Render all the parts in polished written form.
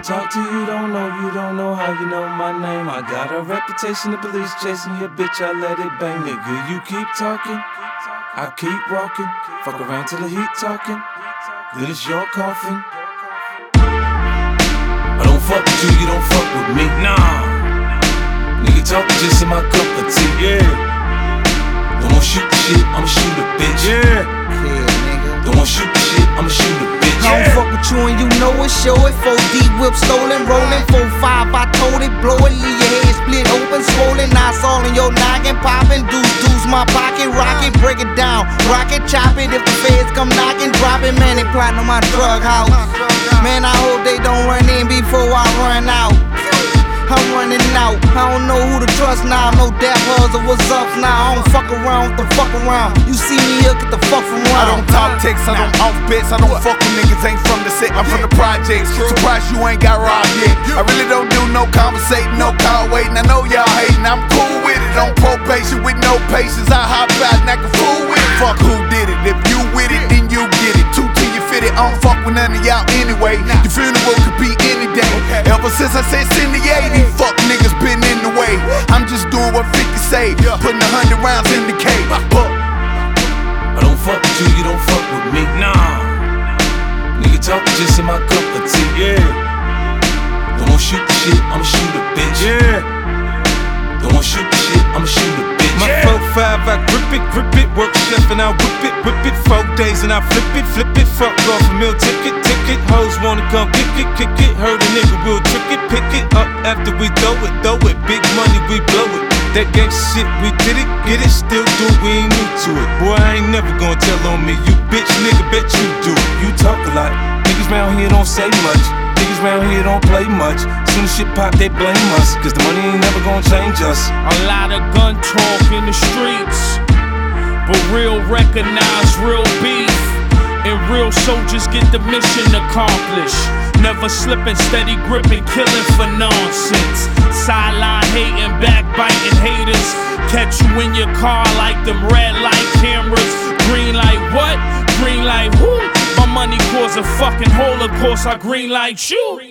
talk to you, don't know how you know my name. I got a reputation, the police chasing your bitch, I let it bang. Nigga, you keep talking, I keep walking. Fuck around till the heat talking, then it's your coffin. I don't fuck with you, you don't fuck with me, nah. Nigga talking just in my cup of tea, yeah. Don't wanna shoot the shit, I'ma shoot a bitch, yeah. Nigga. Don't wanna shoot the shit, I'ma shoot a bitch. I don't fuck with you and you know it, show it. 4D whip stolen, rolling 4-5, I told it, blow it, leave your head split open, swollen. Knots all in your noggin, popping, deuce, my pocket, rocket, break it down, rocket, chop it. If the feds come knocking, drop it, man, they plotting on my drug house. Man, I hope they don't run in before I run out. I'm running out, I don't know who to trust now. No dap or what's up now. I don't fuck around with the fuck around. You see me here, get the fuck from around. I don't talk texts, I don't off bets. I don't fuck with niggas, ain't from the set, I'm from the projects. Surprised you ain't got robbed yet. I really don't do no conversating, no call waiting. I know y'all hating, I'm cool with it. On probation with no patience, I hop out and I can fool with it. Fuck who did it, if you with it, then you get it. Two till you fit it, I don't fuck with none of y'all anyway. Your funeral could be any day. Ever since I said send the 80, fuck niggas been in the way. I'm just doing what 50 say, putting 100 rounds in the cake. I don't fuck with you, you don't fuck with me, nah. Nigga talking just in my cup of tea, yeah. Don't wanna shoot the shit, I'ma shoot a bitch, yeah. Don't wanna shoot the shit, I'ma shoot a bitch. My 4-5, I grip it, work chef and I whip it. 4 days and I flip it, fuck off a meal ticket. Hoes wanna come kick it, heard a nigga will trick it, pick it up after we throw it, big money we blow it. That gangsta shit, we did it, get it, still do it, we ain't new to it. Boy, I ain't never gonna tell on me, you bitch nigga, bet you do. You talk a lot, niggas round here don't say much. Niggas round here don't play much. Soon as shit pop, they blame us, cause the money ain't never gonna change us. A lot of gun talk in the streets, but real recognize real beef. And real soldiers get the mission accomplished. Never slipping, steady gripping, killing for nonsense. Sideline hating, backbiting haters. Catch you in your car like them red light cameras. Green light what? Green light who? My money cause a fucking holocaust. I green light you.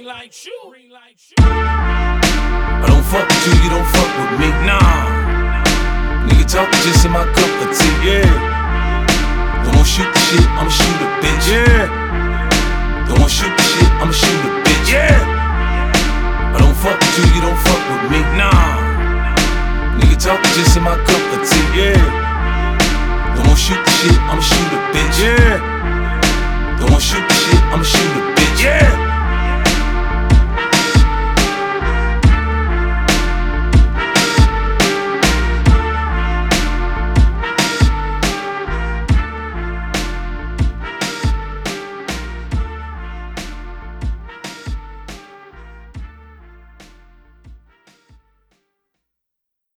I don't fuck with you, you don't fuck with me, nah. Nigga talking just in my cup of tea, yeah. Don't wanna shoot the shit, I'ma shoot a bitch, yeah.